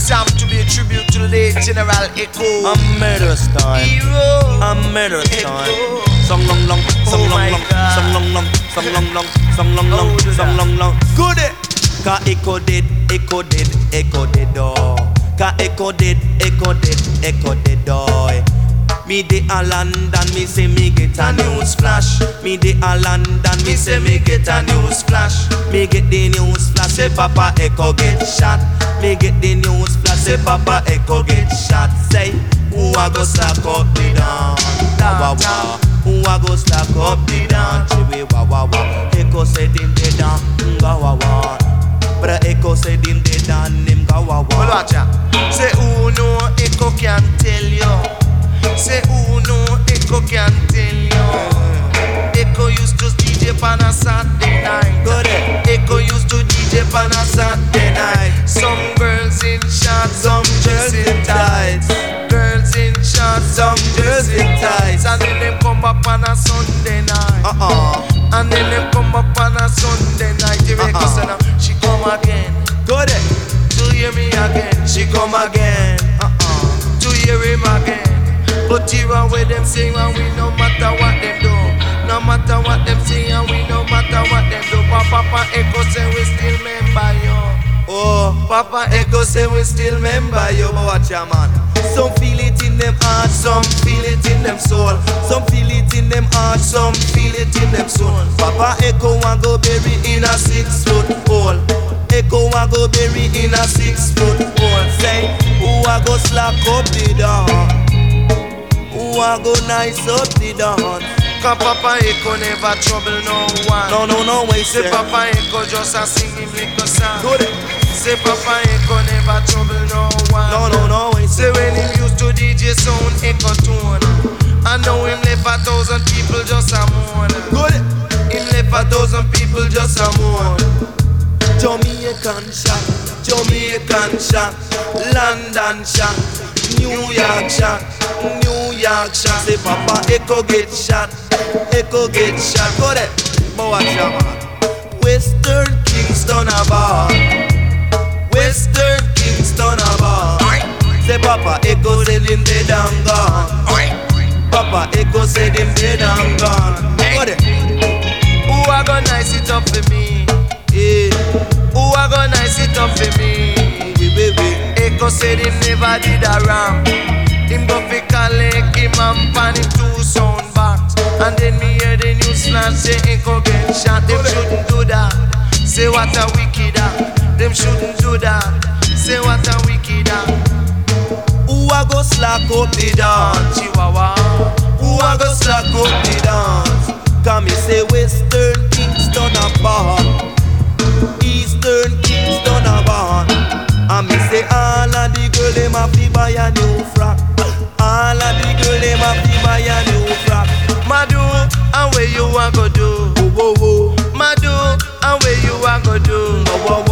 song to be a tribute to the late General Echo. A murderous time. Hero. A murderous time. Echo. Song long long, song Oh long my long, God. song long long, song long long, song long long, Oh, song long long. Good. Ka echo did, echo did, echo did oh. Ka echo did, echo did, echo did oh. Me de a London, me say me get a news flash. Me de a London, me say me get a news flash. Me get the news flash, say Papa Echo get shot. Me get the news flash, say Papa Echo get shot. Say, who a go slack up the dawn? Wah wah wah. Who a go slack up the dawn? Chiwi wah wah wah. Echo said him de dawn, wah wah wah. But Echo said him de dawn, him wah wah wah. Well, watch out. Say who know Echo can tell you. Say who know Echo can tell you. Echo used to DJ on a Saturday night. Go there. Echo used to DJ on a Saturday night. Some girls in shorts, some girls in tights. Girls in shorts, some girls in tights. And then they come up on a Sunday night. And then they come up on a Sunday night. Echo said now she come again. Go there. To hear me again. She come again. To hear him again. But here and where them sing and we no matter what them do. No matter what them sing and we no matter what them do. Papa Echo say we still remember you. Oh, Papa Echo say we still remember you. but watch ya man. Some feel it in them heart, some feel it in them soul. Some feel it in them heart, some feel it in them soul. Papa Echo want go bury in a 6-foot hole. Echo want go bury in a 6-foot hole. Say, who a go slack up the dawn? Who a go nice up the dawn? Cause Papa Echo never trouble no one. No way, Say sir. Papa Echo just a sing him little song. Good. Say Papa Echo never trouble no one. No way, Say sir. when him used to DJ sound Echo tune, I know him left 1,000 people just a mourn. Good. Him left 1,000 people just a mourn. Jamaican shot, Jamaican shot, London shot, New York shot, New York shot. Say Papa Echo get shot, Echo get shot. Go there, but watch ya man. Western Kingston a bar, Western Kingston a bar. Say Papa Echo said him dead and gone. Papa Echo said him dead and gone. Go there. Who a go nice it up for me? Yeah. Who a go nice it up for me? Echo said him never did a ram. Him go fi collect him and pan him 2 sound box. And then me hear the news flash say Echo get shot. Them shouldn't do that. Say what a wicked that. Them shouldn't do that. Say what a wicked that. Who a go slack up the dance? Chihuahua. Who a go slack up the dance? Come me say Western Kingston a bar, Eastern Kingston a bar. And me say all of the girl them a fi buy a new frock. All of the girl them a fi buy a new frock. Madu, and where you a go do? Whoa whoa whoa. Madu, and where you a go do? Whoa whoa